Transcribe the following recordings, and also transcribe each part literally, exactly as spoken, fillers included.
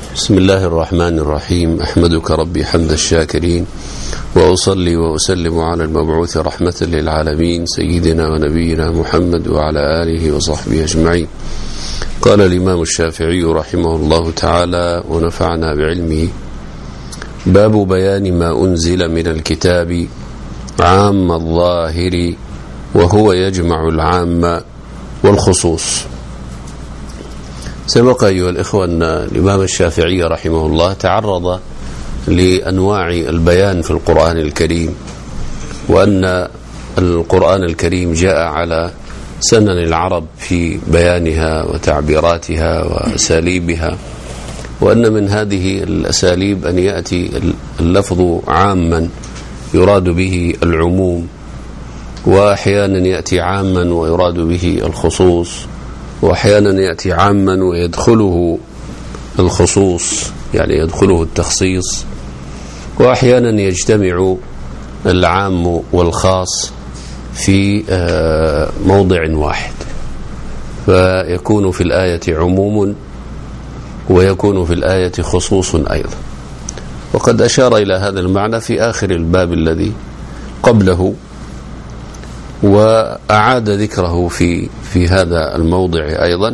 بسم الله الرحمن الرحيم. أحمدك ربي حمد الشاكرين، وأصلي وأسلم على المبعوث رحمة للعالمين سيدنا ونبينا محمد وعلى آله وصحبه أجمعين. قال الإمام الشافعي رحمه الله تعالى ونفعنا بعلمه: باب بيان ما أنزل من الكتاب عام الظاهر وهو يجمع العام والخصوص. سبق أيها الإخوة أن الإمام الشافعي رحمه الله تعرض لأنواع البيان في القرآن الكريم، وأن القرآن الكريم جاء على سنن العرب في بيانها وتعبيراتها وأساليبها، وأن من هذه الأساليب أن يأتي اللفظ عاما يراد به العموم، وأحيانا يأتي عاما ويراد به الخصوص، وأحيانا يأتي عاما ويدخله الخصوص يعني يدخله التخصيص، وأحيانا يجتمع العام والخاص في موضع واحد، فيكون في الآية عموم ويكون في الآية خصوص أيضا. وقد أشار إلى هذا المعنى في آخر الباب الذي قبله، وأعاد ذكره في في هذا الموضع أيضا،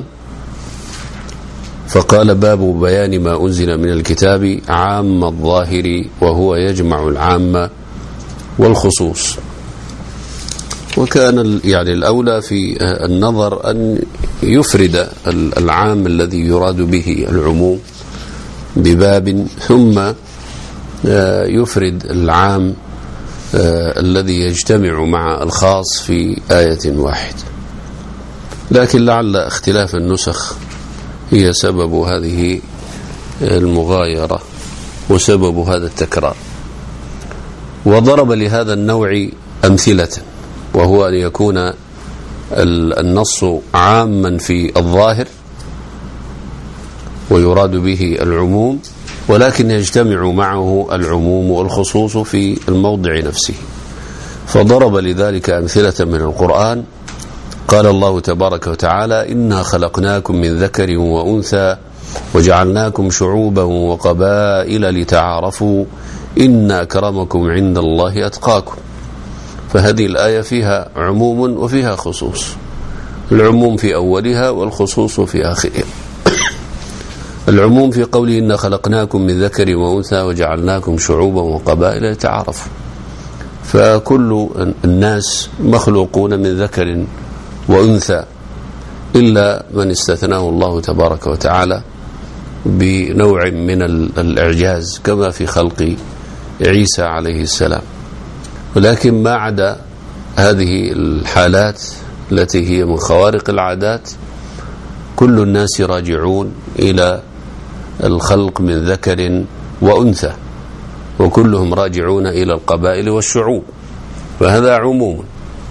فقال: باب بيان ما أنزل من الكتاب عام الظاهر وهو يجمع العام والخصوص. وكان يعني الأولى في النظر أن يفرد العام الذي يراد به العموم بباب، ثم يفرد العام الذي يجتمع مع الخاص في آية واحدة. لكن لعل اختلاف النسخ هي سبب هذه المغايرة وسبب هذا التكرار. وضرب لهذا النوع أمثلة، وهو أن يكون النص عاما في الظاهر ويراد به العموم، ولكن يجتمع معه العموم والخصوص في الموضع نفسه. فضرب لذلك أمثلة من القرآن. قال الله تبارك وتعالى: إنا خلقناكم من ذكر وأنثى وجعلناكم شعوبا وقبائل لتعارفوا إن أكرمكم عند الله أتقاكم. فهذه الآية فيها عموم وفيها خصوص، العموم في أولها والخصوص في آخرها. العموم في قوله: إنا خلقناكم من ذكر وأنثى وجعلناكم شعوبا وقبائل لتعارفوا، فكل الناس مخلوقون من ذكر وأنثى إلا من استثناه الله تبارك وتعالى بنوع من الإعجاز، كما في خلق عيسى عليه السلام. ولكن ما عدا هذه الحالات التي هي من خوارق العادات، كل الناس راجعون إلى الخلق من ذكر وأنثى، وكلهم راجعون إلى القبائل والشعوب، فهذا عموم.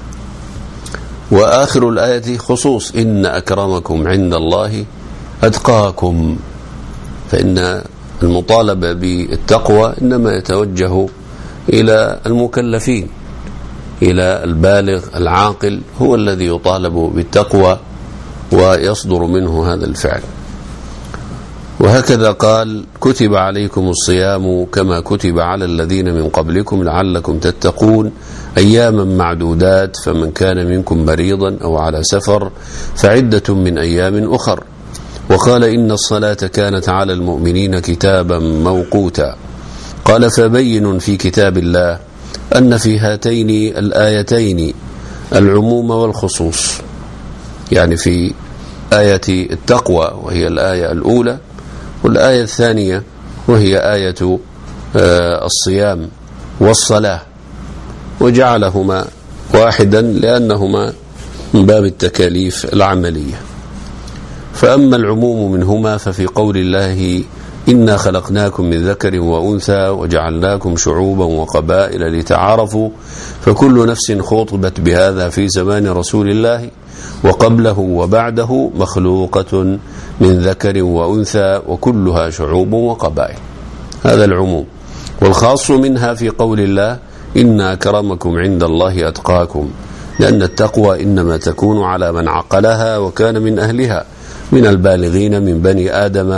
وآخر الآية خصوص: إن أكرمكم عند الله أتقاكم. فإن المطالبة بالتقوى إنما يتوجه إلى المكلفين، إلى البالغ العاقل، هو الذي يطالب بالتقوى ويصدر منه هذا الفعل. وهكذا قال: كتب عليكم الصيام كما كتب على الذين من قبلكم لعلكم تتقون أياما معدودات، فمن كان منكم مريضا أو على سفر فعدة من أيام أخر. وقال: إن الصلاة كانت على المؤمنين كتابا موقوتا. قال: فبين في كتاب الله أن في هاتين الآيتين العموم والخصوص، يعني في آية التقوى وهي الآية الأولى، والآية الثانية وهي آية الصيام والصلاة، وجعلهما واحدا لأنهما من باب التكاليف العملية. فأما العموم منهما ففي قول الله: إنا خلقناكم من ذكر وأنثى وجعلناكم شعوبا وقبائل لتعارفوا، فكل نفس خاطبت بهذا في زمان رسول الله وقبله وبعده مخلوقة من ذكر وأنثى وكلها شعوب وقبائل. هذا العموم. والخاص منها في قول الله: إن أكرمكم عند الله أتقاكم، لأن التقوى إنما تكون على من عقلها وكان من أهلها من البالغين من بني آدم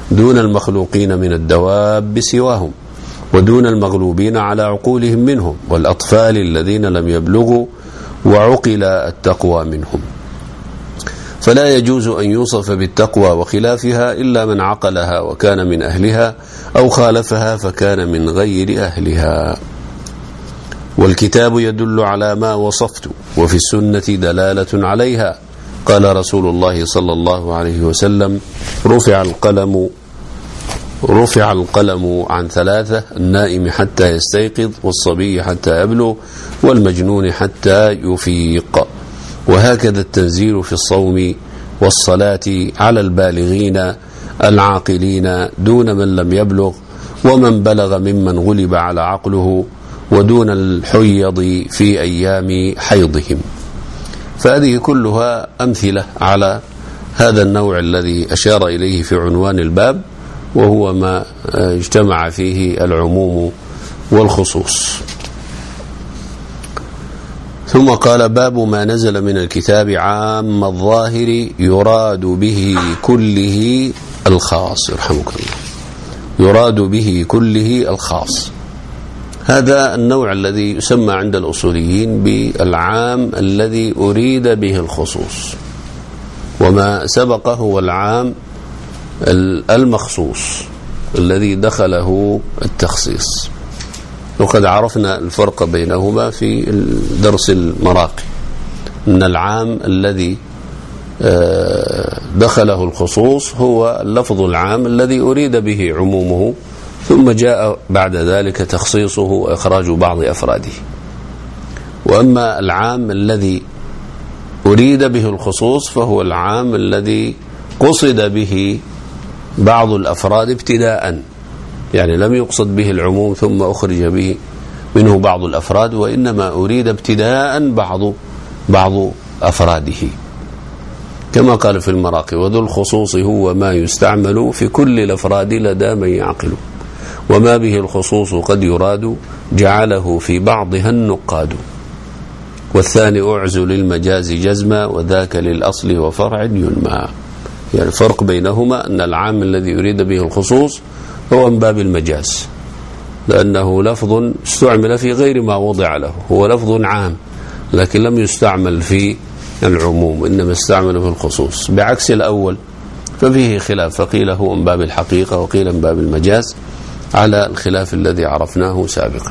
دون المخلوقين من الدواب سواهم، ودون المغلوبين على عقولهم منهم، والأطفال الذين لم يبلغوا وعقل التقوى منهم. فلا يجوز أن يوصف بالتقوى وخلافها إلا من عقلها وكان من أهلها، أو خالفها فكان من غير أهلها. والكتاب يدل على ما وصفت، وفي السنة دلالة عليها. قال رسول الله صلى الله عليه وسلم: رفع القلم رفع القلم عن ثلاثة: النائم حتى يستيقظ، والصبي حتى يبلغ، والمجنون حتى يفيق. وهكذا التنزيل في الصوم والصلاة على البالغين العاقلين دون من لم يبلغ، ومن بلغ ممن غلب على عقله، ودون الحيض في أيام حيضهم. فهذه كلها أمثلة على هذا النوع الذي أشار إليه في عنوان الباب، وهو ما اجتمع فيه العموم والخصوص. ثم قال: باب ما نزل من الكتاب عام الظاهر يراد به كله الخاص. يرحمك الله. يراد به كله الخاص. هذا النوع الذي يسمى عند الأصوليين بالعام الذي أريد به الخصوص، وما سبق هو العام المخصوص الذي دخله التخصيص. وقد عرفنا الفرق بينهما في درس المراقي، أن العام الذي دخله الخصوص هو اللفظ العام الذي أريد به عمومه، ثم جاء بعد ذلك تخصيصه وإخراج بعض أفراده. وأما العام الذي أريد به الخصوص فهو العام الذي قصد به بعض الأفراد ابتداء، يعني لم يقصد به العموم ثم أخرج به منه بعض الأفراد، وإنما أريد ابتداء بعض بعض أفراده، كما قال في المراقي: وذو الخصوص هو ما يستعمل في كل الأفراد لدى من يعقل، وما به الخصوص قد يراد جعله في بعضها النقاد، والثاني أعز للمجاز جزما، وذاك للأصل وفرع ينمى. يعني الفرق بينهما أن العام الذي يريد به الخصوص هو من باب المجاز، لأنه لفظ استعمل في غير ما وضع له، هو لفظ عام لكن لم يستعمل في العموم، إنما استعمل في الخصوص، بعكس الأول ففيه خلاف، فقيل هو من باب الحقيقة وقيل من باب المجاز، على الخلاف الذي عرفناه سابقا.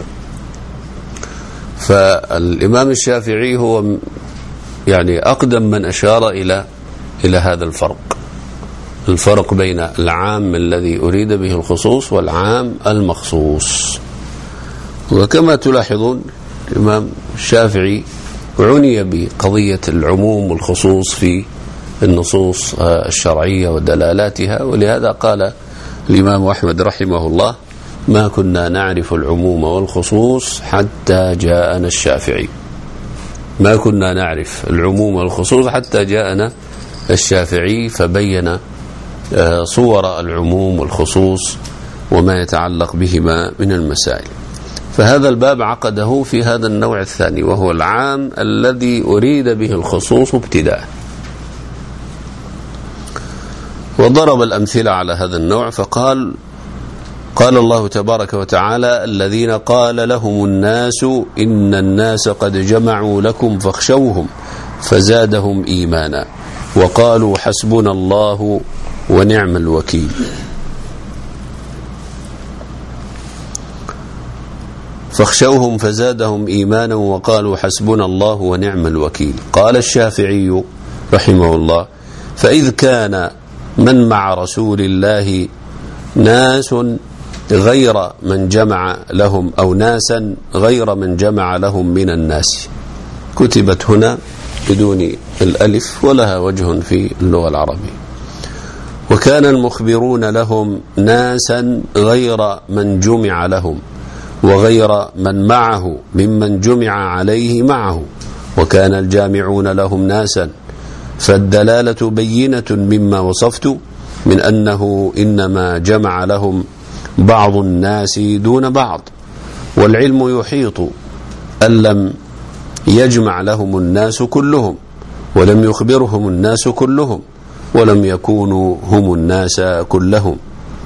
فالإمام الشافعي هو يعني أقدم من أشار إلى إلى هذا الفرق، الفرق بين العام الذي أريد به الخصوص والعام المخصوص. وكما تلاحظون الإمام الشافعي عني بقضية العموم والخصوص في النصوص الشرعية ودلالاتها، ولهذا قال الإمام أحمد رحمه الله: ما كنا نعرف العموم والخصوص حتى جاءنا الشافعي. ما كنا نعرف العموم والخصوص حتى جاءنا الشافعي، فبين صور العموم والخصوص وما يتعلق بهما من المسائل. فهذا الباب عقده في هذا النوع الثاني، وهو العام الذي أريد به الخصوص ابتداء. وضرب الأمثلة على هذا النوع فقال: قال الله تبارك وتعالى: الذين قال لهم الناس إن الناس قد جمعوا لكم فاخشوهم فزادهم إيمانا وقالوا حسبنا الله ونعم الوكيل. فاخشوهم فزادهم إيمانا وقالوا حسبنا الله ونعم الوكيل. قال الشافعي رحمه الله: فإذ كان من مع رسول الله ناس غير من جمع لهم، أو ناسا غير من جمع لهم من الناس، كتبت هنا بدون الألف ولها وجه في اللغة العربية. وكان المخبرون لهم ناسا غير من جمع لهم، وغير من معه ممن جمع عليه معه، وكان الجامعون لهم ناسا. فالدلالة بينة مما وصفت من أنه إنما جمع لهم بعض الناس دون بعض، والعلم يحيط أن لم يجمع لهم الناس كلهم، ولم يخبرهم الناس كلهم، ولم يكونوا هم الناس كلهم،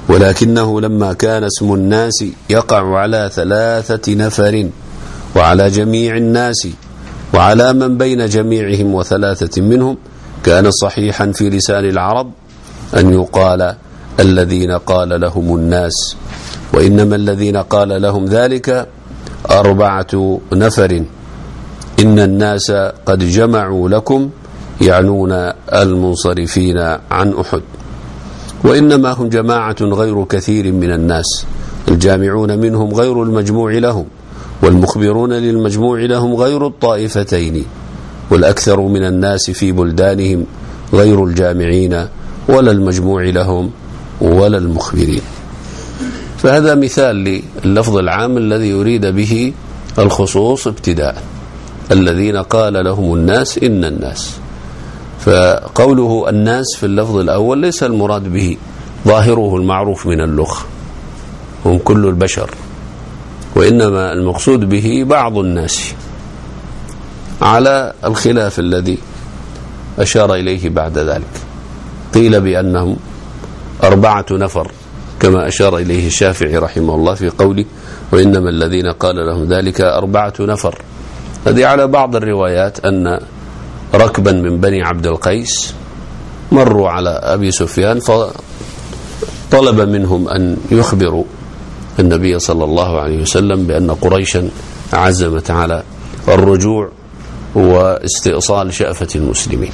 ولكنه لما كان اسم الناس يقع على ثلاثة نفر وعلى جميع الناس وعلى من بين جميعهم وثلاثة منهم كان صحيحا في لسان العرب أن يقال الذين قال لهم الناس، وإنما الذين قال لهم ذلك أربعة نفر إن الناس قد جمعوا لكم، يعنون المنصرفين عن أحد، وإنما هم جماعة غير كثير من الناس، الجامعون منهم غير المجموع لهم، والمخبرون للمجموع لهم غير الطائفتين، والأكثر من الناس في بلدانهم غير الجامعين ولا المجموع لهم ولا المخبرين. فهذا مثال لللفظ العام الذي يريد به الخصوص ابتداء، الذين قال لهم الناس إن الناس. فقوله الناس في اللفظ الأول ليس المراد به ظاهره المعروف من اللغة هم كل البشر، وإنما المقصود به بعض الناس، على الخلاف الذي أشار إليه بعد ذلك. قيل بأنهم أربعة نفر كما أشار إليه الشافعي رحمه الله في قوله وإنما الذين قال لهم ذلك أربعة نفر. هذه على بعض الروايات أن ركبا من بني عبد القيس مروا على أبي سفيان فطلب منهم أن يخبروا النبي صلى الله عليه وسلم بأن قريشا عزمت على الرجوع واستئصال شأفة المسلمين.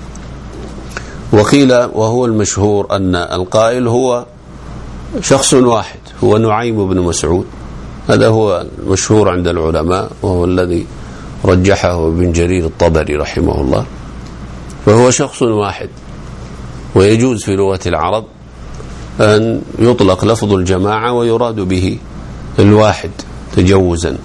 وقيل وهو المشهور أن القائل هو شخص واحد هو نعيم بن مسعود، هذا هو المشهور عند العلماء وهو الذي رجحه ابن جرير الطبري رحمه الله، فهو شخص واحد. ويجوز في لغة العرب أن يطلق لفظ الجماعة ويراد به الواحد تجوزا،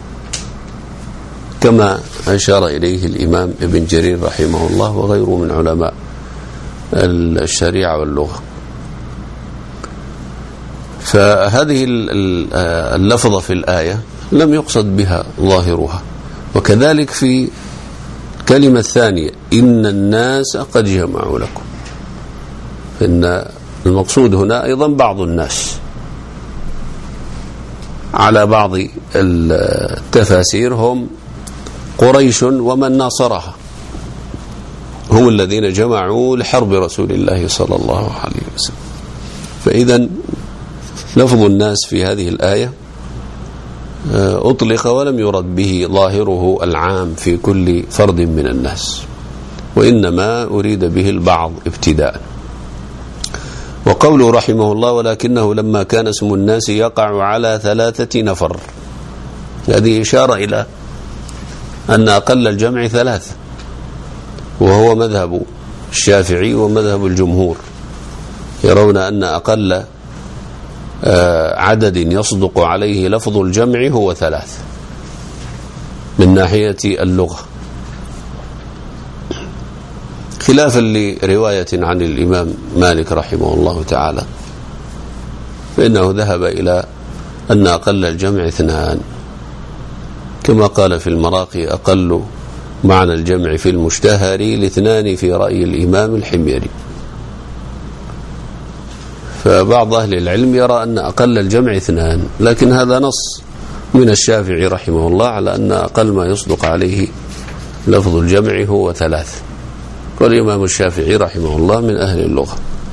كما أشار إليه الإمام ابن جرير رحمه الله وغيره من علماء الشريعة واللغة. فهذه اللفظة في الآية لم يقصد بها ظاهرها، وكذلك في الكلمة الثانية إن الناس قد جمعوا لكم، إن المقصود هنا أيضا بعض الناس. على بعض التفاسير هم قريش ومن ناصرها، هم الذين جمعوا لحرب رسول الله صلى الله عليه وسلم. فإذا لفظ الناس في هذه الآية أطلق ولم يرد به ظاهره العام في كل فرد من الناس، وإنما أريد به البعض ابتداء. وقوله رحمه الله ولكنه لما كان اسم الناس يقع على ثلاثة نفر، هذه إشارة إلى أن أقل الجمع ثلاثة، وهو مذهب الشافعي ومذهب الجمهور، يرون أن أقل عدد يصدق عليه لفظ الجمع هو ثلاث من ناحية اللغة، خلافا لرواية عن الإمام مالك رحمه الله تعالى، فإنه ذهب إلى أن أقل الجمع اثنان، كما قال في المراقي أقل معنى الجمع في المشتهر لاثنان في رأي الإمام الحميري. فبعض أهل العلم يرى أن أقل الجمع اثنان، لكن هذا نص من الشافعي رحمه الله على أن أقل ما يصدق عليه لفظ الجمع هو ثلاث، والإمام الشافعي رحمه الله من أهل اللغة،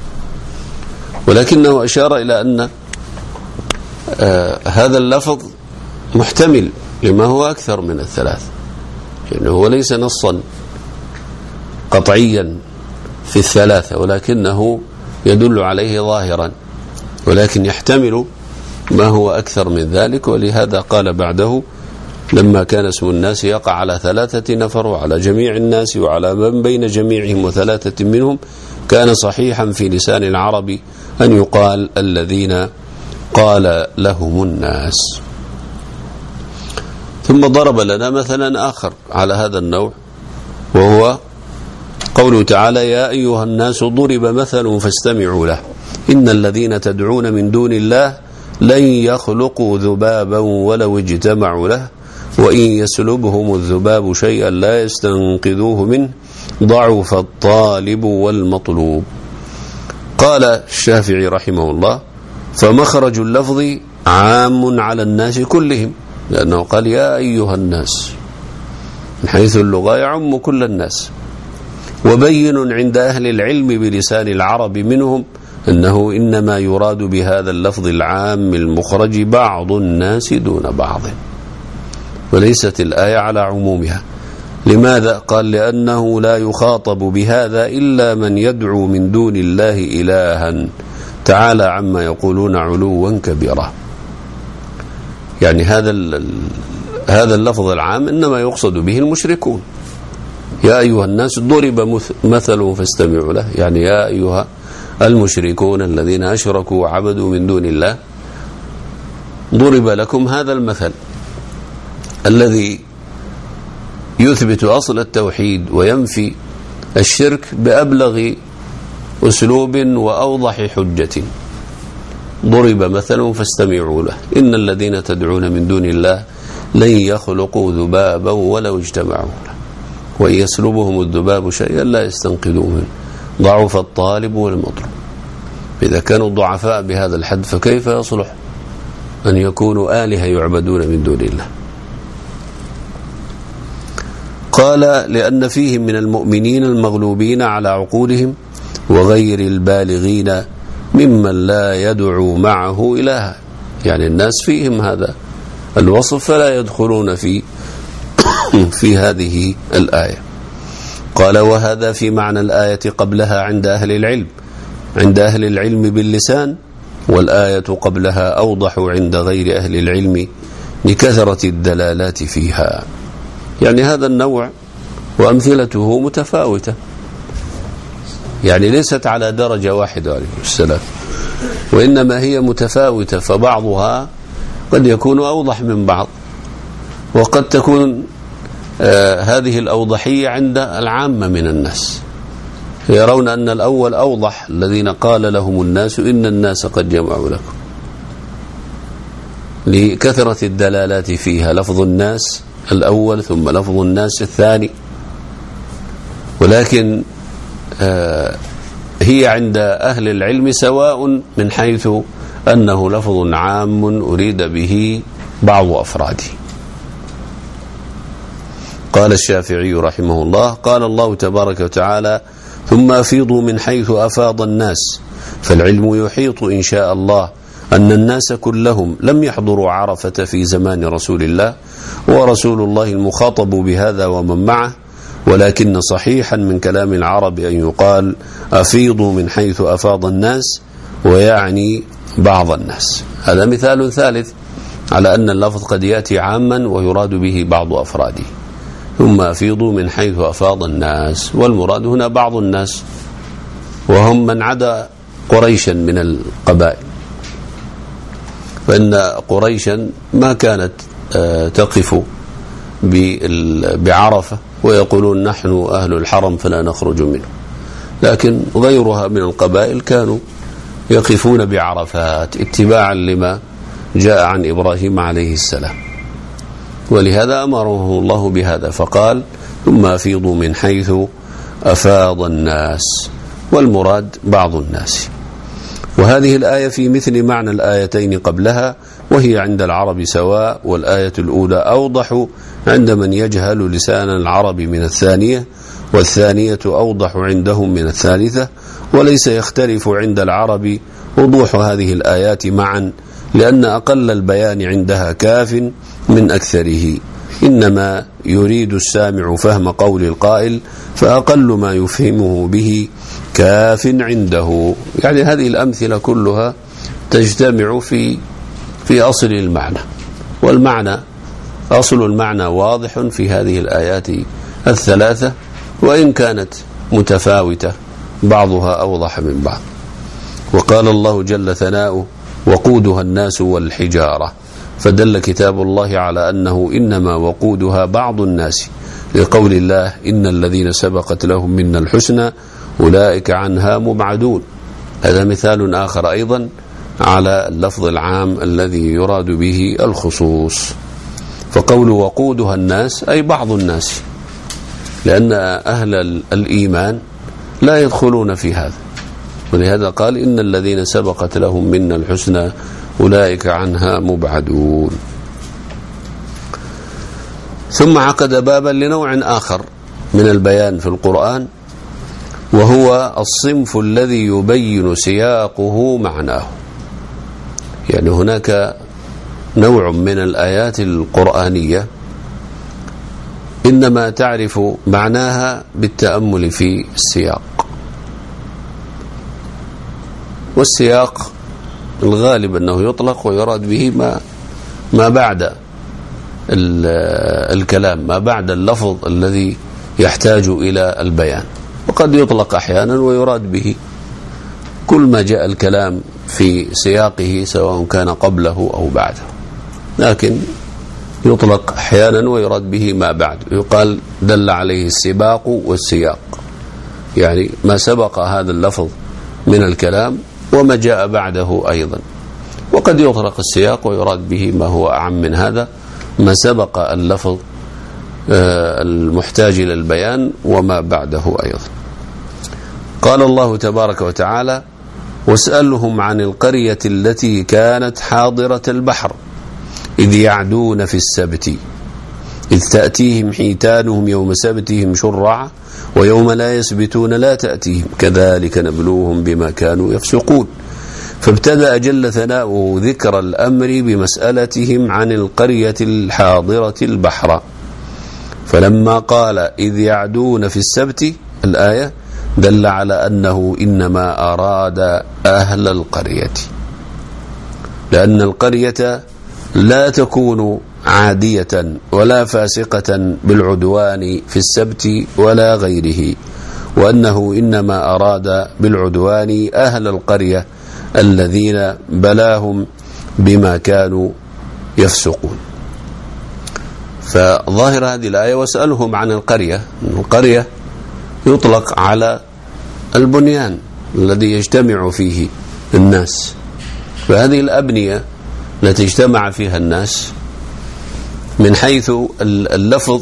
ولكنه أشار إلى أن آه هذا اللفظ محتمل لما هو أكثر من الثلاث، لأنه هو ليس نصا قطعيا في الثلاثة، ولكنه يدل عليه ظاهرا، ولكن يحتمل ما هو أكثر من ذلك. ولهذا قال بعده لما كان اسم الناس يقع على ثلاثة نفر وعلى جميع الناس وعلى من بين جميعهم وثلاثة منهم كان صحيحا في لسان العرب أن يقال الذين قال لهم الناس. ثم ضرب لنا مثلا آخر على هذا النوع، وهو قوله تعالى يا أيها الناس ضرب مثل فاستمعوا له إن الذين تدعون من دون الله لن يخلقوا ذبابا ولو اجتمعوا له وإن يسلبهم الذباب شيئا لا يستنقذوه منه ضعف الطالب والمطلوب. قال الشافعي رحمه الله فمخرج اللفظ عام على الناس كلهم، لأنه قال يا أيها الناس، من حيث اللغة يعم كل الناس. وبين عند أهل العلم بلسان العرب منهم أنه إنما يراد بهذا اللفظ العام المخرج بعض الناس دون بعض، وليست الآية على عمومها. لماذا؟ قال لأنه لا يخاطب بهذا إلا من يدعو من دون الله إلها تعالى عما يقولون علوا كبيرا. يعني هذا هذا اللفظ العام إنما يقصد به المشركون. يا أيها الناس ضرب مثل فاستمعوا له، يعني يا أيها المشركون الذين أشركوا وعبدوا من دون الله، ضرب لكم هذا المثل الذي يثبت أصل التوحيد وينفي الشرك بأبلغ أسلوب وأوضح حجة. ضرب مثل فاستمعوا له، إن الذين تدعون من دون الله لن يخلقوا ذبابا ولو اجتمعوا له، وإن يسلبهم الذباب شيئا لا يستنقذوه منه، ضعف الطالب والمطلوب. إذا كانوا ضعفاء بهذا الحد فكيف يصلح أن يكونوا آلهة يعبدون من دون الله؟ قال لأن فيهم من المؤمنين المغلوبين على عقولهم وغير البالغين ممن لا يدعو معه إلها، يعني الناس فيهم هذا الوصف فلا يدخلون في في هذه الآية. قال وهذا في معنى الآية قبلها عند أهل العلم عند أهل العلم باللسان، والآية قبلها أوضح عند غير أهل العلم لكثرة الدلالات فيها. يعني هذا النوع وأمثلته متفاوتة، يعني ليست على درجة واحدة عليه السلام، وإنما هي متفاوتة، فبعضها قد يكون أوضح من بعض، وقد تكون آه هذه الأوضحية عند العامة من الناس، يرون أن الأول أوضح، الذين قال لهم الناس إن الناس قد جمعوا لكم، لكثرة الدلالات فيها، لفظ الناس الأول ثم لفظ الناس الثاني. ولكن آه هي عند أهل العلم سواء من حيث أنه لفظ عام أريد به بعض أفراده. قال الشافعي رحمه الله قال الله تبارك وتعالى ثم أفيضوا من حيث أفاض الناس، فالعلم يحيط إن شاء الله أن الناس كلهم لم يحضروا عرفة في زمان رسول الله، ورسول الله المخاطب بهذا ومن معه، ولكن صحيحا من كلام العرب أن يقال أفيضوا من حيث أفاض الناس، ويعني بعض الناس. هذا مثال ثالث على أن اللفظ قد يأتي عاما ويراد به بعض أفراده. ثم أفيضوا من حيث أفاض الناس، والمراد هنا بعض الناس، وهم من عدا قريشا من القبائل، فإن قريشا ما كانت تقف بعرفة ويقولون نحن أهل الحرم فلا نخرج منه، لكن غيرها من القبائل كانوا يقفون بعرفات اتباعا لما جاء عن إبراهيم عليه السلام، ولهذا أمره الله بهذا فقال ثم أفيضوا من حيث أفاض الناس، والمراد بعض الناس. وهذه الآية في مثل معنى الآيتين قبلها، وهي عند العرب سواء، والآية الأولى أوضح عند من يجهل لسان العرب من الثانية، والثانية أوضح عندهم من الثالثة، وليس يختلف عند العرب وضوح هذه الآيات معا، لأن أقل البيان عندها كاف من أكثره، إنما يريد السامع فهم قول القائل، فأقل ما يفهمه به كاف عنده. يعني هذه الأمثلة كلها تجتمع في في أصل المعنى، والمعنى أصل المعنى واضح في هذه الآيات الثلاثة، وإن كانت متفاوتة بعضها أوضح من بعض. وقال الله جل ثناؤه وقودها الناس والحجارة، فدل كتاب الله على أنه إنما وقودها بعض الناس، لقول الله إن الذين سبقت لهم منا الحسنى أولئك عنها مبعدون. هذا مثال آخر أيضا على اللفظ العام الذي يراد به الخصوص. فقول وقودها الناس أي بعض الناس، لأن أهل الإيمان لا يدخلون في هذا، ولهذا قال إن الذين سبقت لهم منا الحسنى أولئك عنها مبعدون. ثم عقد بابا لنوع آخر من البيان في القرآن، وهو الصنف الذي يبين سياقه معناه. يعني هناك نوع من الآيات القرآنية إنما تعرف معناها بالتأمل في السياق، والسياق الغالب أنه يطلق ويراد به ما ما بعد الكلام، ما بعد اللفظ الذي يحتاج إلى البيان، وقد يطلق أحيانا ويراد به كل ما جاء الكلام في سياقه سواء كان قبله أو بعده، لكن يطلق أحيانا ويراد به ما بعد، يقال دل عليه السباق والسياق، يعني ما سبق هذا اللفظ من الكلام وما جاء بعده أيضا. وقد يطلق السياق ويراد به ما هو أعم من هذا، ما سبق اللفظ المحتاج إلى البيان وما بعده أيضا. قال الله تبارك وتعالى: واسألهم عن القرية التي كانت حاضرة البحر إذ يعدون في السبت إذ تأتيهم حيتانهم يوم سبتهم شرعا ويوم لا يسبتون لا تأتيهم كذلك نبلوهم بما كانوا يفسقون. فابتدأ جل ثناؤه ذكر الأمر بمسألتهم عن القرية الحاضرة البحر، فلما قال إذ يعدون في السبت الآية دل على أنه إنما أراد أهل القرية، لأن القرية لا تكون عادية ولا فاسقة بالعدوان في السبت ولا غيره، وأنه إنما أراد بالعدوان أهل القرية الذين بلاهم بما كانوا يفسقون. فظاهر هذه الآية واسألهم عن القرية، القرية يطلق على البنيان الذي يجتمع فيه الناس، فهذه الأبنية التي اجتمع فيها الناس من حيث اللفظ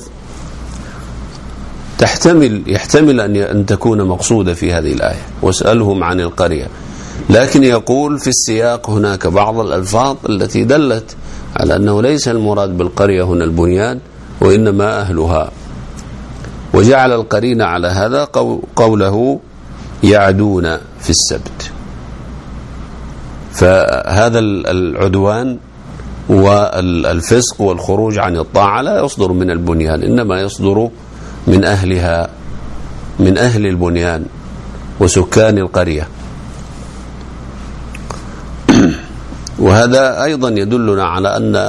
تحتمل يحتمل أن تكون مقصودة في هذه الآية واسألهم عن القرية، لكن يقول في السياق هناك بعض الألفاظ التي دلت على أنه ليس المراد بالقرية هنا البنيان وإنما أهلها، وجعل القرينة على هذا قوله يعدون في السبت. فهذا العدوان والفسق والخروج عن الطاعة لا يصدر من البنيان، إنما يصدر من أهلها، من أهل البنيان وسكان القرية. وهذا أيضا يدلنا على أن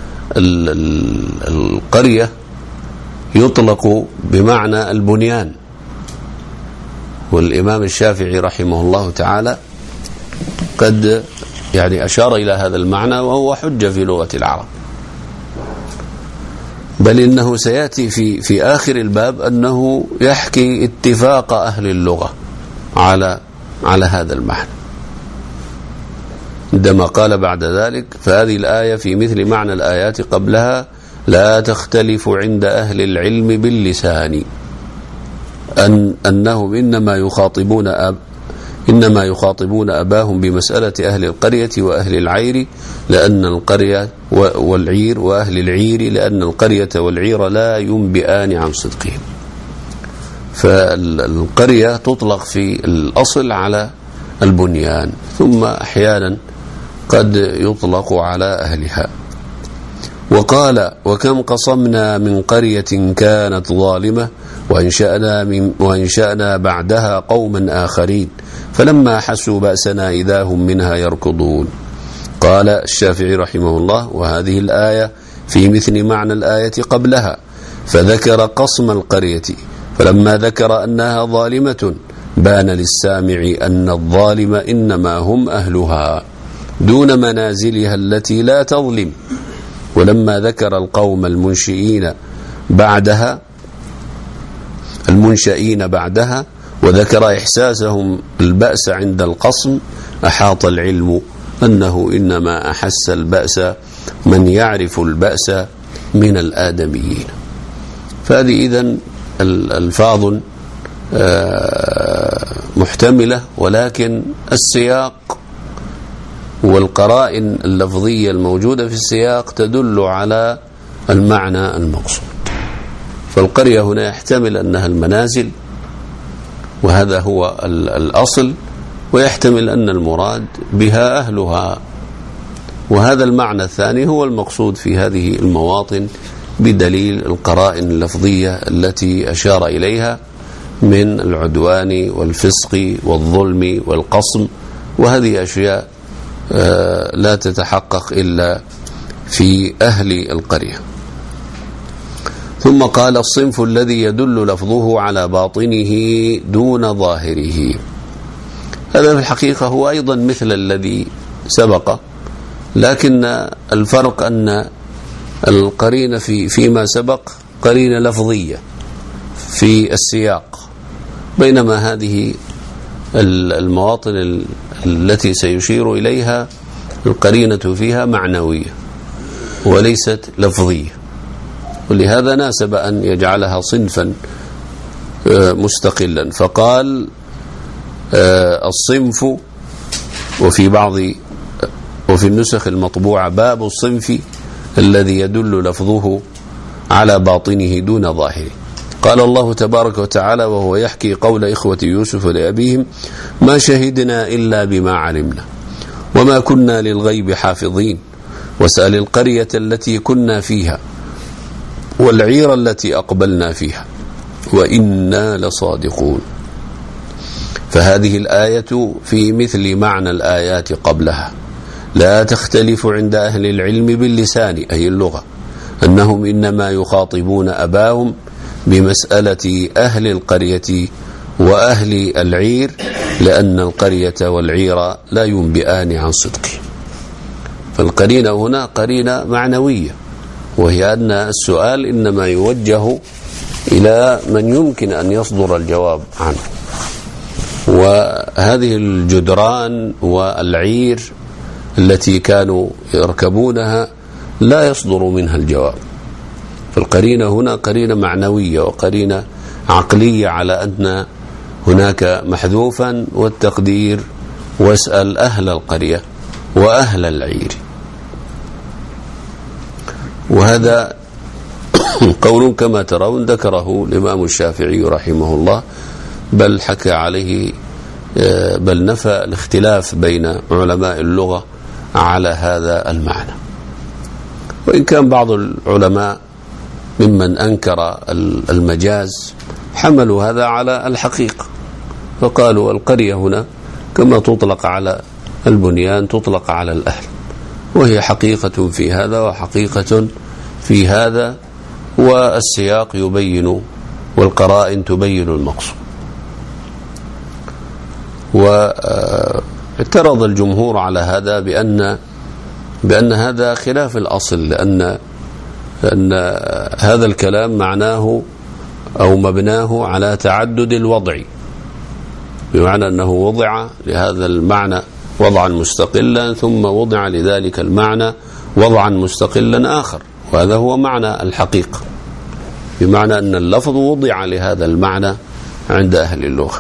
القرية يطلق بمعنى البنيان، والإمام الشافعي رحمه الله تعالى قد يعني أشار إلى هذا المعنى وهو حجة في لغة العرب، بل إنه سيأتي في في آخر الباب أنه يحكي اتفاق أهل اللغة على على هذا المعنى، عندما قال بعد ذلك: فهذه الآية في مثل معنى الآيات قبلها لا تختلف عند أهل العلم باللسان، أن أنهم إنما يخاطبون أب إنما يخاطبون أباهم بمسألة أهل القرية وأهل العير، لأن القرية والعير وأهل العير لأن القرية والعير لا ينبئان عن صدقهم. فالقرية تطلق في الأصل على البنيان، ثم أحيانا قد يطلق على أهلها. وقال: وكم قصمنا من قرية كانت ظالمة وإنشأنا, من وإنشأنا بعدها قوما آخرين فلما حسوا بأسنا إذا هم منها يركضون. قال الشافعي رحمه الله: وهذه الآية في مثل معنى الآية قبلها، فذكر قصم القرية، فلما ذكر أنها ظالمة بان للسامع أن الظالم إنما هم أهلها دون منازلها التي لا تظلم. ولما ذكر القوم المنشئين بعدها المنشئين بعدها وذكر إحساسهم البأس عند القصم، أحاط العلم أنه إنما أحس البأس من يعرف البأس من الآدميين. فهذه إذن الألفاظ محتملة، ولكن السياق والقرائن اللفظية الموجودة في السياق تدل على المعنى المقصود. فالقرية هنا يحتمل أنها المنازل، وهذا هو الأصل، ويحتمل أن المراد بها أهلها، وهذا المعنى الثاني هو المقصود في هذه المواطن بدليل القرائن اللفظية التي أشار إليها من العدوان والفسق والظلم والقصم، وهذه أشياء لا تتحقق إلا في أهل القرية. ثم قال: الصنف الذي يدل لفظه على باطنه دون ظاهره. هذا في الحقيقة هو أيضا مثل الذي سبق، لكن الفرق أن القرينة في فيما سبق قرينة لفظية في السياق، بينما هذه المواطن التي سيشير إليها القرينة فيها معنوية وليست لفظية، ولهذا ناسب أن يجعلها صنفا مستقلا. فقال: الصنف، وفي بعض وفي النسخ المطبوعة باب الصنف الذي يدل لفظه على باطنه دون ظاهره. قال الله تبارك وتعالى وهو يحكي قول إخوة يوسف لأبيهم: ما شهدنا إلا بما علمنا وما كنا للغيب حافظين واسأل القرية التي كنا فيها والعير التي أقبلنا فيها وإنا لصادقون. فهذه الآية في مثل معنى الآيات قبلها، لا تختلف عند أهل العلم باللسان أي اللغة أنهم إنما يخاطبون أباهم بمسألة أهل القرية وأهل العير، لأن القرية والعير لا ينبئان عن صدقه. فالقرينة هنا قرينة معنوية، وهي أن السؤال إنما يوجه إلى من يمكن أن يصدر الجواب عنه، وهذه الجدران والعير التي كانوا يركبونها لا يصدر منها الجواب. فالقرينة هنا قرينة معنوية وقرينة عقلية على أن هناك محذوفا، والتقدير: واسأل أهل القرية وأهل العير. وهذا قول كما ترون ذكره الإمام الشافعي رحمه الله، بل حكى عليه بل نفى الاختلاف بين علماء اللغة على هذا المعنى. وإن كان بعض العلماء ممن أنكر المجاز حملوا هذا على الحقيقة، فقالوا القرية هنا كما تطلق على البنيان تطلق على الأهل، وهي حقيقة في هذا وحقيقة في هذا، والسياق يبين والقرائن تبين المقصود. واعترض الجمهور على هذا بأن بأن هذا خلاف الأصل، لأن لأن هذا الكلام معناه أو مبناه على تعدد الوضع، بمعنى أنه وضع لهذا المعنى وضعا مستقلا ثم وضع لذلك المعنى وضعا مستقلا آخر، وهذا هو معنى الحقيقة، بمعنى أن اللفظ وضع لهذا المعنى عند أهل اللغة،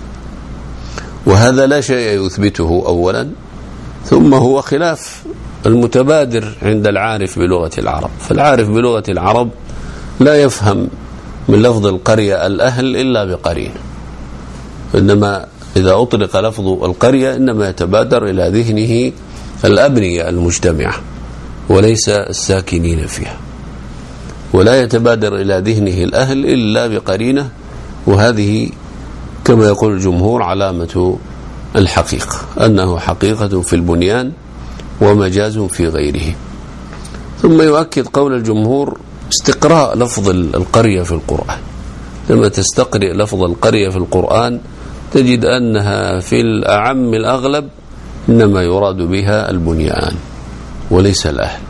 وهذا لا شيء يثبته أولا، ثم هو خلاف المتبادر عند العارف بلغة العرب. فالعارف بلغة العرب لا يفهم من لفظ القرية الأهل إلا بقرين، إنما إذا أطلق لفظ القرية إنما يتبادر إلى ذهنه الأبنية المجتمعة وليس الساكنين فيها، ولا يتبادر إلى ذهنه الأهل إلا بقرينة، وهذه كما يقول الجمهور علامة الحقيقة، أنه حقيقة في البنيان ومجاز في غيره. ثم يؤكد قول الجمهور استقراء لفظ القرية في القرآن. لما تستقرئ لفظ القرية في القرآن تجد أنها في الأعم الأغلب إنما يراد بها البنيان وليس الأهل،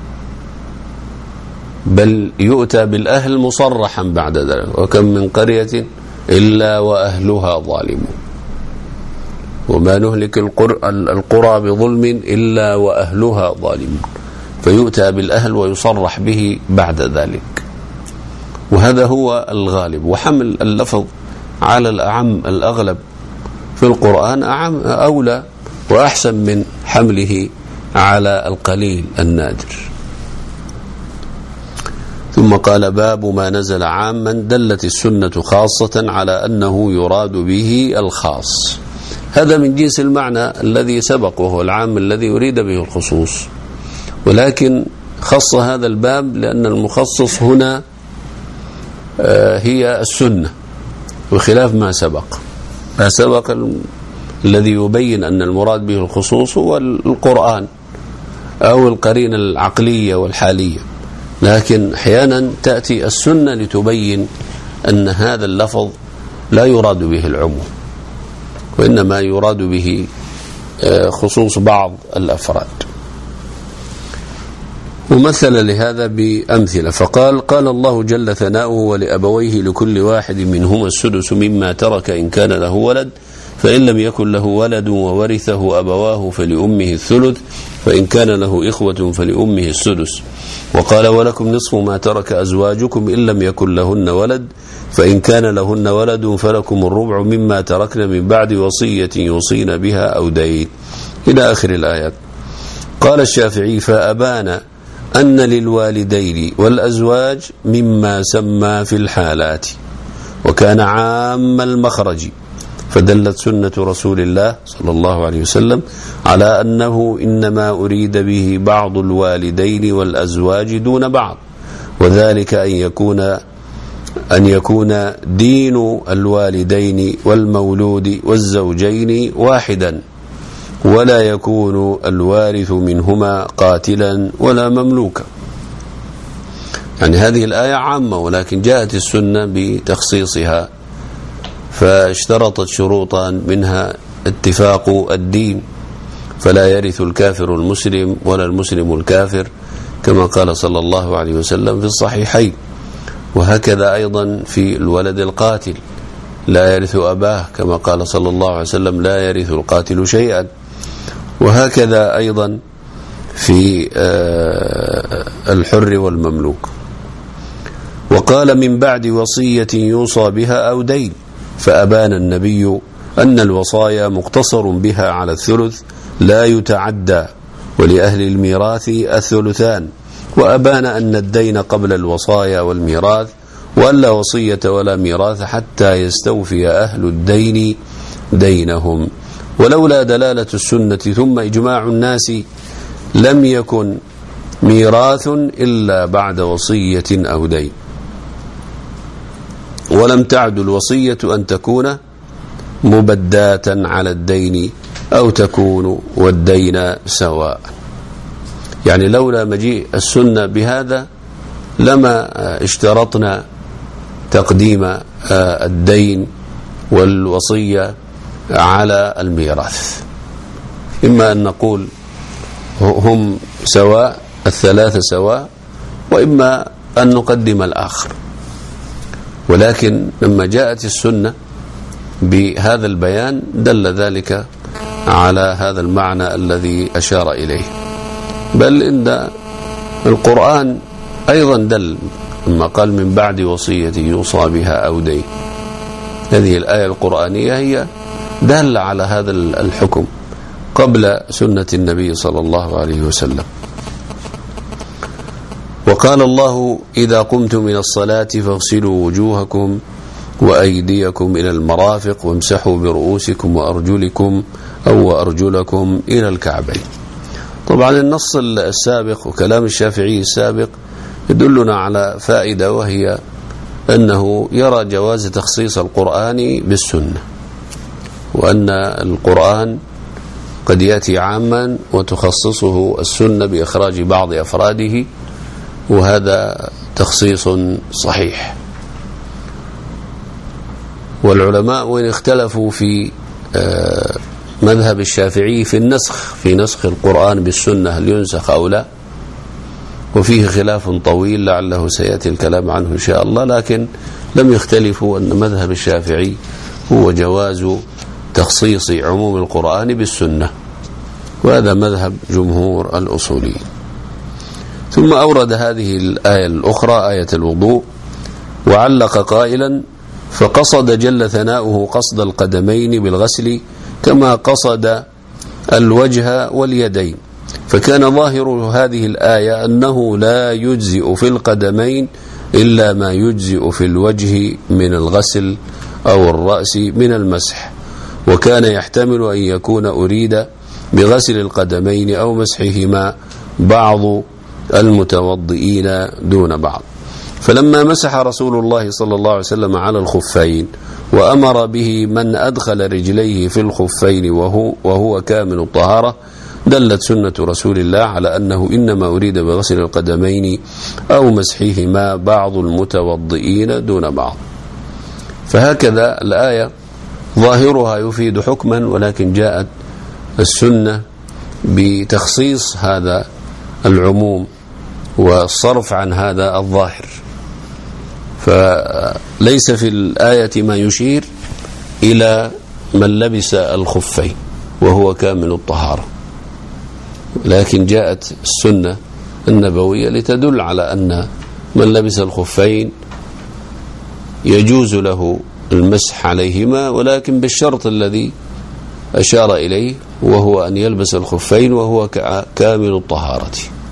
بل يؤتى بالأهل مصرحا بعد ذلك: وكم من قرية إلا وأهلها ظالمون وما نهلك القرى بظلم إلا وأهلها ظالمون، فيؤتى بالأهل ويصرح به بعد ذلك، وهذا هو الغالب. وحمل اللفظ على الأعم الأغلب في القرآن أعم أولى وأحسن من حمله على القليل النادر. ثم قال باب ما نزل عاما دلت السنة خاصة على أنه يراد به الخاص. هذا من جنس المعنى الذي سبق وهو العام الذي يريد به الخصوص، ولكن خص هذا الباب لأن المخصص هنا هي السنة، وخلاف ما سبق. ما سبق الذي يبين أن المراد به الخصوص هو القرآن أو القرينة العقلية والحالية، لكن أحيانا تأتي السنة لتبين أن هذا اللفظ لا يراد به العموم، وإنما يراد به خصوص بعض الأفراد. ومثل لهذا بأمثلة فقال قال الله جل ثناؤه ولأبويه لكل واحد منهما السدس مما ترك إن كان له ولد فإن لم يكن له ولد وورثه أبواه فلأمه الثلث فإن كان له إخوة فلأمه السدس. وقال ولكم نصف ما ترك أزواجكم إن لم يكن لهن ولد فإن كان لهن ولد فلكم الربع مما تركن من بعد وصية يوصين بها أو دين إلى آخر الآيات. قال الشافعي فأبان أن للوالدين والأزواج مما سمى في الحالات وكان عام المخرج، فدلت سنة رسول الله صلى الله عليه وسلم على أنه إنما أريد به بعض الوالدين والأزواج دون بعض، وذلك أن يكون أن يكون دين الوالدين والمولود والزوجين واحدا، ولا يكون الوارث منهما قاتلا ولا مملوكا. يعني هذه الآية عامة، ولكن جاءت السنة بتخصيصها فاشترطت شروطا منها اتفاق الدين، فلا يرث الكافر المسلم ولا المسلم الكافر كما قال صلى الله عليه وسلم في الصحيحين. وهكذا أيضا في الولد القاتل لا يرث أباه كما قال صلى الله عليه وسلم لا يرث القاتل شيئا. وهكذا أيضا في الحر والمملوك. وقال من بعد وصية يوصى بها أو دين، فأبان النبي أن الوصايا مقتصر بها على الثلث لا يتعدى، ولأهل الميراث الثلثان. وأبان أن الدين قبل الوصايا والميراث، وأن لا وصية ولا ميراث حتى يستوفي أهل الدين دينهم. ولولا دلالة السنة ثم إجماع الناس لم يكن ميراث إلا بعد وصية أو دين، ولم تعد الوصية أن تكون مبداة على الدين أو تكون والدين سواء. يعني لولا مجيء السنة بهذا لما اشترطنا تقديم الدين والوصية على الميراث، إما أن نقول هم سواء الثلاثة سواء، وإما أن نقدم الآخر. ولكن لما جاءت السنة بهذا البيان دل ذلك على هذا المعنى الذي أشار إليه. بل إن القرآن أيضا دل لما قال من بعد وصية يوصى بها أو دين. هذه الآية القرآنية هي دل على هذا الحكم قبل سنة النبي صلى الله عليه وسلم. وقال الله إذا قمتم من الصلاة فاغسلوا وجوهكم وأيديكم إلى المرافق وامسحوا برؤوسكم وأرجلكم أو وأرجلكم إلى الكعبين. طبعا النص السابق وكلام الشافعي السابق يدلنا على فائدة، وهي أنه يرى جواز تخصيص القرآن بالسنة، وأن القرآن قد يأتي عاما وتخصصه السنة بإخراج بعض أفراده، وهذا تخصيص صحيح. والعلماء وإن اختلفوا في مذهب الشافعي في النسخ في نسخ القرآن بالسنة هل ينسخ أو لا، وفيه خلاف طويل لعله سيأتي الكلام عنه إن شاء الله، لكن لم يختلفوا أن مذهب الشافعي هو جواز تخصيص عموم القرآن بالسنة، وهذا مذهب جمهور الأصوليين. ثم أورد هذه الآية الأخرى آية الوضوء وعلق قائلا فقصد جل ثناؤه قصد القدمين بالغسل كما قصد الوجه واليدين. فكان ظاهر هذه الآية أنه لا يجزئ في القدمين إلا ما يجزئ في الوجه من الغسل أو الرأس من المسح، وكان يحتمل أن يكون أريد بغسل القدمين أو مسحهما بعض المتوضئين دون بعض. فلما مسح رسول الله صلى الله عليه وسلم على الخفين وأمر به من أدخل رجليه في الخفين وهو, وهو كامل الطهارة، دلت سنة رسول الله على أنه إنما أريد بغسل القدمين أو مسحهما بعض المتوضئين دون بعض. فهكذا الآية ظاهرها يفيد حكما، ولكن جاءت السنة بتخصيص هذا العموم والصرف عن هذا الظاهر. فليس في الآية ما يشير إلى من لبس الخفين وهو كامل الطهارة، لكن جاءت السنة النبوية لتدل على أن من لبس الخفين يجوز له المسح عليهما، ولكن بالشرط الذي أشار إليه، وهو أن يلبس الخفين وهو كامل الطهارة.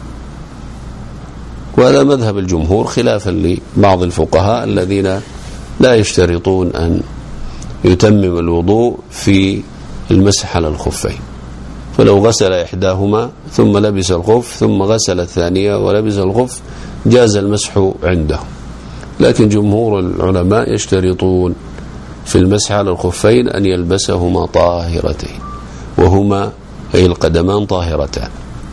وهذا مذهب الجمهور خلافا لبعض الفقهاء الذين لا يشترطون أن يتمم الوضوء في المسح على الخفين، فلو غسل إحداهما ثم لبس الخف ثم غسل الثانية ولبس الخف جاز المسح عنده. لكن جمهور العلماء يشترطون في المسح على الخفين أن يلبسهما طاهرتين، وهما أي القدمان طاهرتان.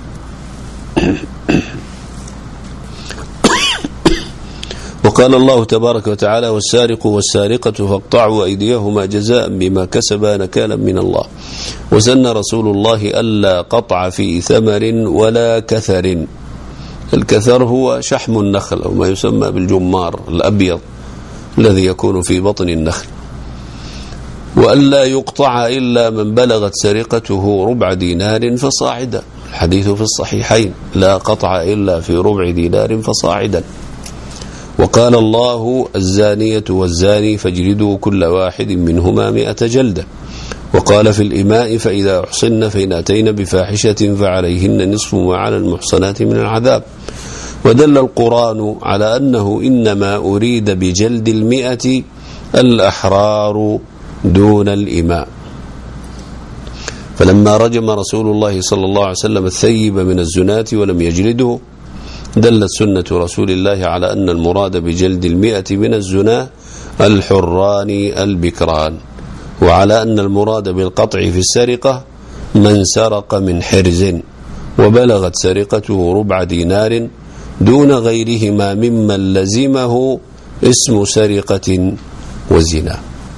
وقال الله تبارك وتعالى: والسارق والسارقة فاقطعوا أيديهما جزاء بما كسبا نكالا من الله. وسن رسول الله ألا قطع في ثمر ولا كثر. الكثر هو شحم النخل أو ما يسمى بالجمار الأبيض الذي يكون في بطن النخل. وألا يقطع إلا من بلغت سرقته ربع دينار فصاعدا، الحديث في الصحيحين: لا قطع إلا في ربع دينار فصاعدا. وقال الله: الزانية والزاني فاجلدوا كل واحد منهما مئة جلدة. وقال في الإماء: فإذا أحصن فإن أتين بفاحشة فعليهن نصف ما على المحصنات من العذاب. ودل القرآن على أنه إنما أريد بجلد المئة الأحرار دون الإماء. فلما رجم رسول الله صلى الله عليه وسلم الثيب من الزناة ولم يجلده، دلت سنة رسول الله على أن المراد بجلد المئة من الزنا الحران البكران، وعلى أن المراد بالقطع في السرقة من سرق من حرز وبلغت سرقته ربع دينار دون غيرهما ممن لزمه اسم سرقة وزنا.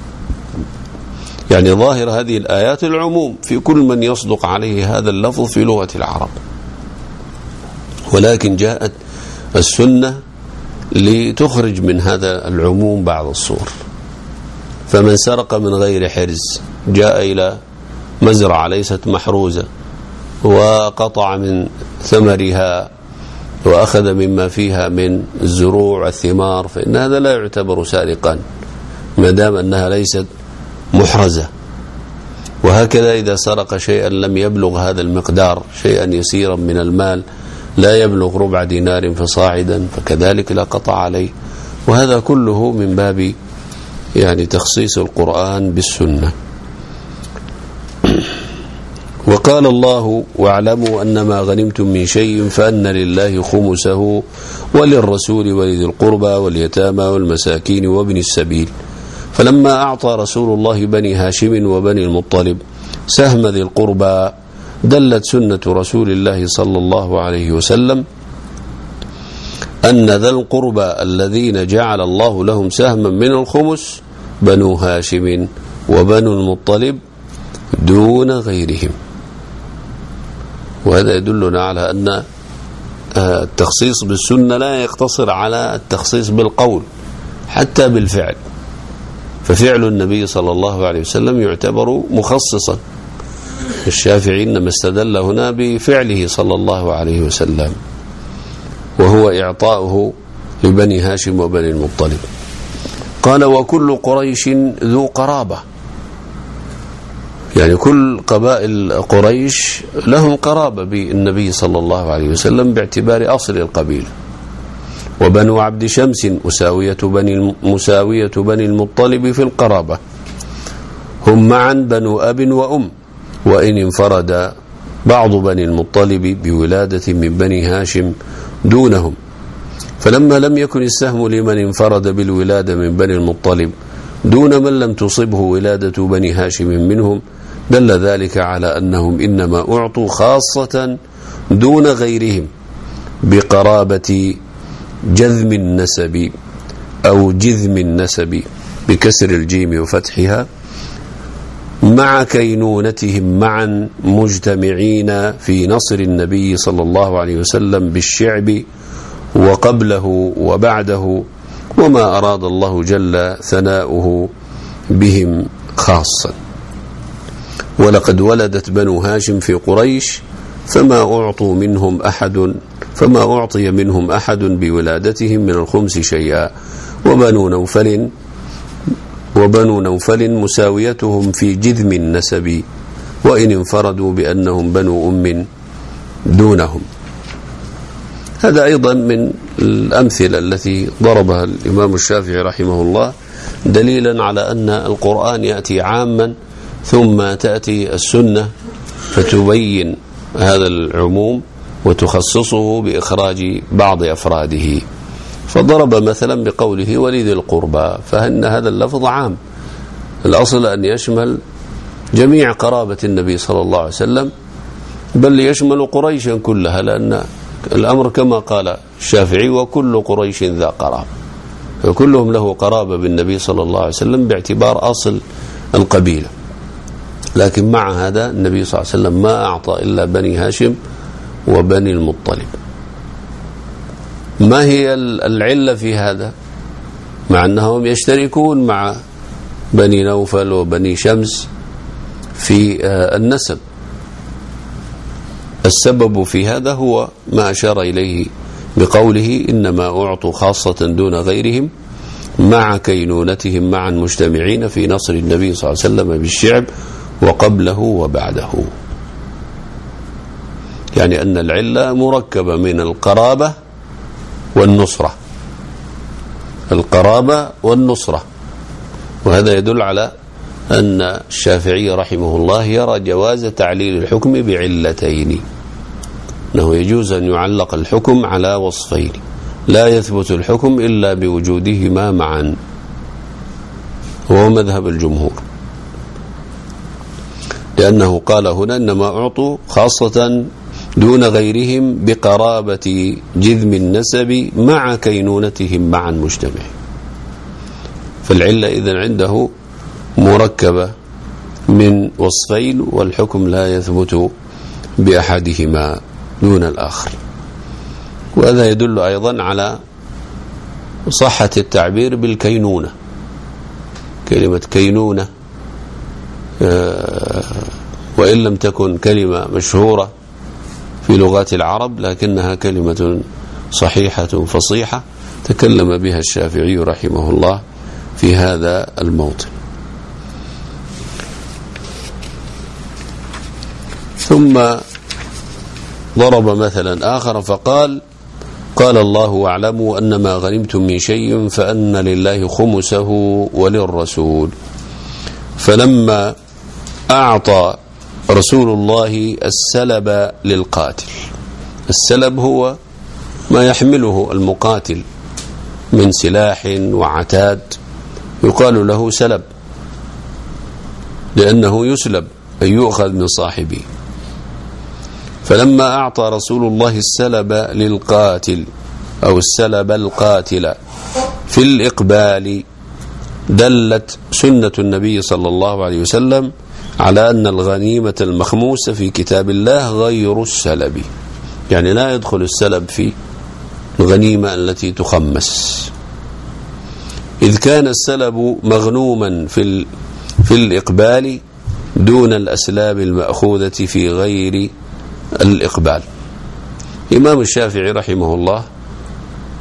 يعني ظاهر هذه الآيات العموم في كل من يصدق عليه هذا اللفظ في لغة العرب، ولكن جاءت السنة لتخرج من هذا العموم بعض الصور. فمن سرق من غير حرز، جاء إلى مزرعة ليست محروزة وقطع من ثمرها وأخذ مما فيها من الزروع الثمار، فإن هذا لا يعتبر سارقا ما دام أنها ليست محرزة. وهكذا إذا سرق شيئا لم يبلغ هذا المقدار، شيئا يسيرا من المال لا يبلغ ربع دينار فصاعدا، فكذلك لا قطع عليه. وهذا كله من باب يعني تخصيص القرآن بالسنة. وقال الله: واعلموا أنما غنمتم من شيء فأن لله خمسه وللرسول ولذي القربى واليتامى والمساكين وابن السبيل. فلما أعطى رسول الله بني هاشم وبني المطلب سهم ذي القربى، دلت سنة رسول الله صلى الله عليه وسلم أن ذا القربى الذين جعل الله لهم سهما من الخمس بنو هاشم وبنو المطلب دون غيرهم. وهذا يدلنا على أن التخصيص بالسنة لا يقتصر على التخصيص بالقول، حتى بالفعل. ففعل النبي صلى الله عليه وسلم يعتبر مخصصا. الشافعي إنما استدل هنا بفعله صلى الله عليه وسلم، وهو إعطاؤه لبني هاشم وبني المطلب. قال: وكل قريش ذو قرابة. يعني كل قبائل قريش لهم قرابة بالنبي صلى الله عليه وسلم باعتبار أصل القبيلة. وبنو عبد شمس مساوية بني مساوية بني المطلب في القرابة، هم معا بنو أب وأم، وإن انفرد بعض بني المطلب بولادة من بني هاشم دونهم. فلما لم يكن السهم لمن انفرد بالولادة من بني المطلب دون من لم تصبه ولادة بني هاشم منهم، دل ذلك على أنهم إنما أعطوا خاصة دون غيرهم بقرابة جذم النسب أو جذم النسب بكسر الجيم وفتحها، مع كينونتهم معا مجتمعين في نصر النبي صلى الله عليه وسلم بالشعب وقبله وبعده، وما أراد الله جل ثناؤه بهم خاصا. ولقد ولدت بنو هاشم في قريش فما أعطوا منهم أحد فما أعطي منهم أحد بولادتهم من الخمس شيئا، وبنو نوفل وبنو نوفل مساويتهم في جذم النسب، وإن انفردوا بأنهم بنو أم دونهم. هذا أيضا من الأمثلة التي ضربها الإمام الشافعي رحمه الله دليلا على أن القرآن يأتي عاما ثم تأتي السنة فتبين هذا العموم وتخصصه بإخراج بعض أفراده. فضرب مثلا بقوله ولذي القربى، فإن هذا اللفظ عام، الأصل أن يشمل جميع قرابة النبي صلى الله عليه وسلم، بل يشمل قريشا كلها، لأن الأمر كما قال الشافعي وكل قريش ذا قرابة، فكلهم له قرابة بالنبي صلى الله عليه وسلم باعتبار أصل القبيلة. لكن مع هذا النبي صلى الله عليه وسلم ما أعطى إلا بني هاشم وبني المطلب. ما هي العلة في هذا؟ مع أنهم يشتركون مع بني نوفل وبني شمس في النسب. السبب في هذا هو ما أشار إليه بقوله إنما أعطوا خاصة دون غيرهم مع كينونتهم معا مجتمعين في نصر النبي صلى الله عليه وسلم بالشعب وقبله وبعده. يعني أن العلة مركبة من القرابة والنصرة، القرابة والنصرة. وهذا يدل على أن الشافعي رحمه الله يرى جواز تعليل الحكم بعلتين، أنه يجوز أن يعلق الحكم على وصفين لا يثبت الحكم إلا بوجودهما معا، وهو مذهب الجمهور، لأنه قال هنا إنما أعطوا خاصة دون غيرهم بقرابة جذم النسب مع كينونتهم معا مجتمع. فالعلة إذن عنده مركبة من وصفين، والحكم لا يثبت بأحدهما دون الآخر. وهذا يدل أيضا على صحة التعبير بالكينونة. كلمة كينونة وإن لم تكن كلمة مشهورة في لغات العرب لكنها كلمة صحيحة فصيحة تكلم بها الشافعي رحمه الله في هذا الموطن. ثم ضرب مثلا آخر فقال قال الله واعلموا أنما غنمتم من شيء فأن لله خمسه وللرسول. فلما أعطى رسول الله السلب للقاتل، السلب هو ما يحمله المقاتل من سلاح وعتاد يقال له سلب، لأنه يسلب أي يؤخذ من صاحبه. فلما أعطى رسول الله السلب للقاتل أو السلب القاتل في الإقبال دلت سنة النبي صلى الله عليه وسلم على أن الغنيمة المخموسة في كتاب الله غير السلب، يعني لا يدخل السلب في الغنيمة التي تخمس، إذ كان السلب مغنوما في في الإقبال دون الأسلاب المأخوذة في غير الإقبال. إمام الشافعي رحمه الله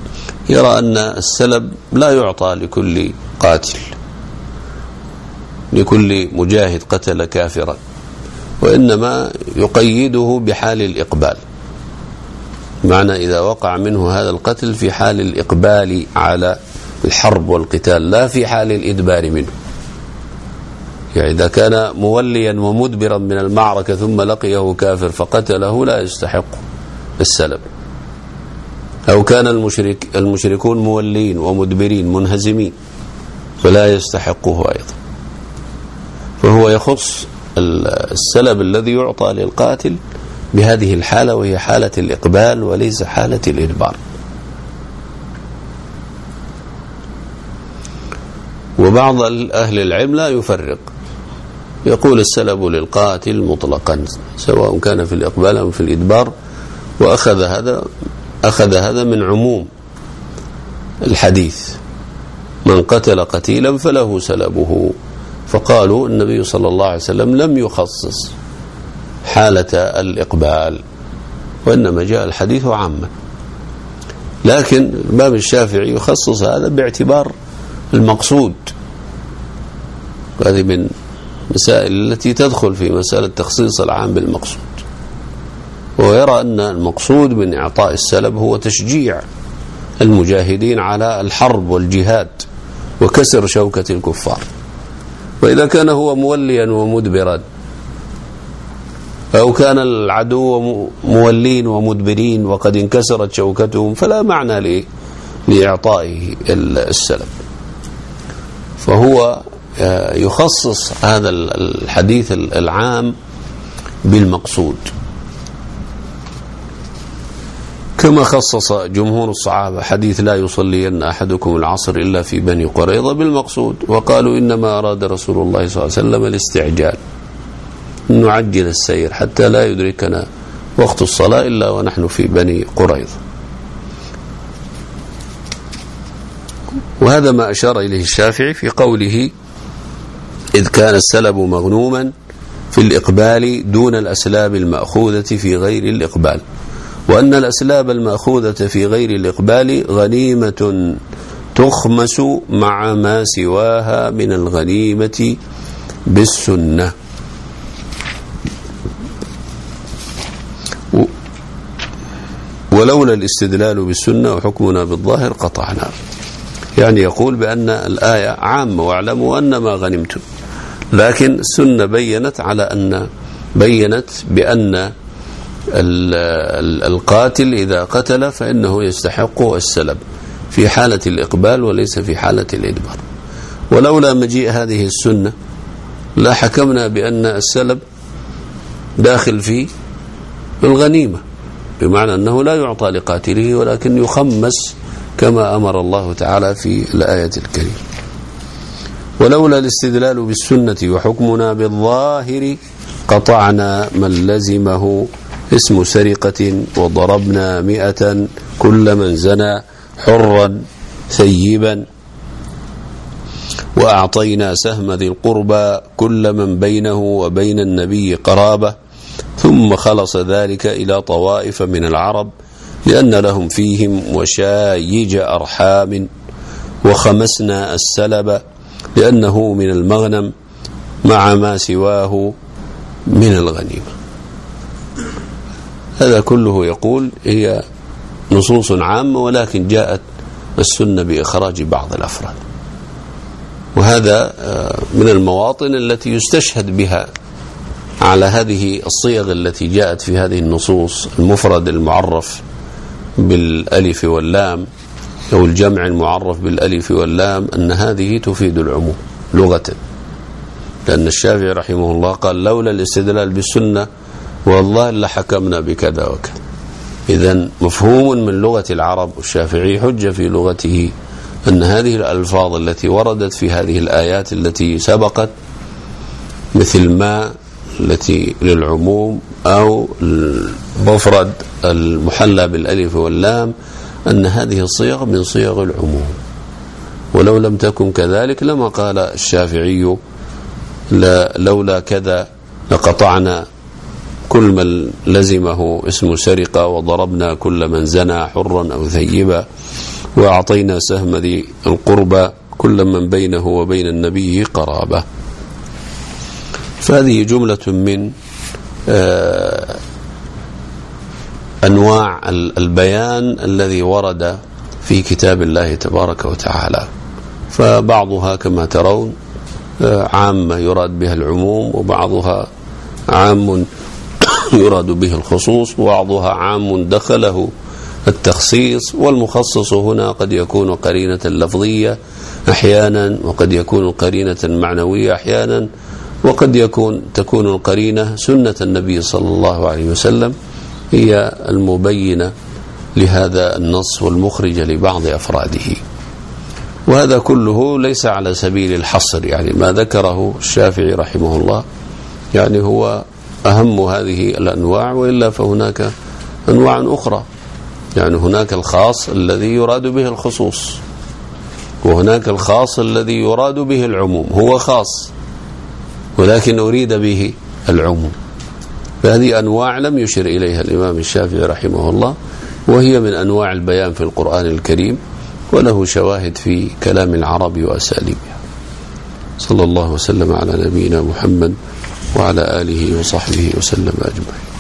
يرى أن السلب لا يعطى لكل قاتل، لكل مجاهد قتل كافرا، وإنما يقيده بحال الإقبال، معنى إذا وقع منه هذا القتل في حال الإقبال على الحرب والقتال، لا في حال الإدبار منه. يعني إذا كان موليا ومدبرا من المعركة ثم لقيه كافر فقتله لا يستحق السلب، أو كان المشرك المشركون مولين ومدبرين منهزمين فلا يستحقه أيضا. فهو يخص السلب الذي يعطى للقاتل بهذه الحالة، وهي حالة الإقبال وليس حالة الإدبار. وبعض أهل العلم لا يفرق، يقول السلب للقاتل مطلقا سواء كان في الإقبال أو في الإدبار، وأخذ هذا أخذ هذا من عموم الحديث: من قتل قتيلا فله سلبه. فقالوا النبي صلى الله عليه وسلم لم يخصص حالة الإقبال، وإنما جاء الحديث عاما. لكن الإمام الشافعي يخصص هذا باعتبار المقصود، وهذه من مسائل التي تدخل في مسألة تخصيص العام بالمقصود. ويرى أن المقصود من إعطاء السلب هو تشجيع المجاهدين على الحرب والجهاد وكسر شوكة الكفار. وإذا كان هو موليا ومدبرا، أو كان العدو مولين ومدبرين وقد انكسرت شوكتهم، فلا معنى لإعطائه السلب. فهو يخصص هذا الحديث العام بالمقصود، كما خصص جمهور الصحابة حديث لا يصلين أحدكم العصر إلا في بني قريظة بالمقصود، وقالوا إنما أراد رسول الله صلى الله عليه وسلم الاستعجال، نعجل السير حتى لا يدركنا وقت الصلاة إلا ونحن في بني قريظة. وهذا ما أشار إليه الشافعي في قوله: إذ كان السلب مغنوما في الإقبال دون الأسلاب المأخوذة في غير الإقبال، وأن الأسلاب المأخوذة في غير الإقبال غنيمة تخمس مع ما سواها من الغنيمة بالسنة. ولولا الاستدلال بالسنة وحكمنا بالظاهر قطعنا. يعني يقول بأن الآية عامة واعلموا أن ما غنمتم، لكن السنة بينت على أن بينت بأن القاتل إذا قتل فإنه يستحق السلب في حالة الإقبال وليس في حالة الإدبار. ولولا مجيء هذه السنة لا حكمنا بأن السلب داخل في الغنيمة، بمعنى أنه لا يعطى لقاتله ولكن يخمس كما أمر الله تعالى في الآية الكريمة. ولولا الاستدلال بالسنة وحكمنا بالظاهر قطعنا من لزمه اسم سرقة وضربنا مئة كل من زنى حرا ثيبا وأعطينا سهم ذي القربى كل من بينه وبين النبي قرابة، ثم خلص ذلك إلى طوائف من العرب لأن لهم فيهم وشايج أرحام، وخمسنا السلب لأنه من المغنم مع ما سواه من الغنيمة. هذا كله يقول هي نصوص عامة، ولكن جاءت السنة بإخراج بعض الأفراد، وهذا من المواطن التي يستشهد بها على هذه الصيغ التي جاءت في هذه النصوص: المفرد المعرف بالألف واللام أو الجمع المعرف بالألف واللام، أن هذه تفيد العموم لغة، لأن الشافعي رحمه الله قال: لولا الاستدلال بالسنة والله لحكمنا بكذا وكذا. إذن مفهوم من لغة العرب، والشافعي حجة في لغته أن هذه الألفاظ التي وردت في هذه الآيات التي سبقت مثل ما التي للعموم أو المفرد المحلى بالألف واللام، أن هذه الصيغ من صيغ العموم. ولو لم تكن كذلك لما قال الشافعي لولا كذا لقطعنا كل من لزمه اسم سرقة وضربنا كل من زنى حرا أو ثيبا وأعطينا سهم ذي القربى كل من بينه وبين النبي قرابة. فهذه جملة من أنواع البيان الذي ورد في كتاب الله تبارك وتعالى. فبعضها كما ترون عامة يراد بها العموم، وبعضها عام يراد به الخصوص، وبعضها عام دخله التخصيص، والمخصص هنا قد يكون قرينة لفظية أحيانا، وقد يكون قرينة معنوية أحيانا، وقد يكون تكون القرينة سنة النبي صلى الله عليه وسلم هي المبينة لهذا النص والمخرجة لبعض أفراده. وهذا كله ليس على سبيل الحصر، يعني ما ذكره الشافعي رحمه الله يعني هو أهم هذه الأنواع، وإلا فهناك أنواع أخرى. يعني هناك الخاص الذي يراد به الخصوص، وهناك الخاص الذي يراد به العموم، هو خاص ولكن أريد به العموم. فهذه أنواع لم يشر إليها الإمام الشافعي رحمه الله، وهي من أنواع البيان في القرآن الكريم، وله شواهد في كلام العرب وأساليبها. صلى الله وسلم على نبينا محمد وعلى آله وصحبه وسلم أجمعين.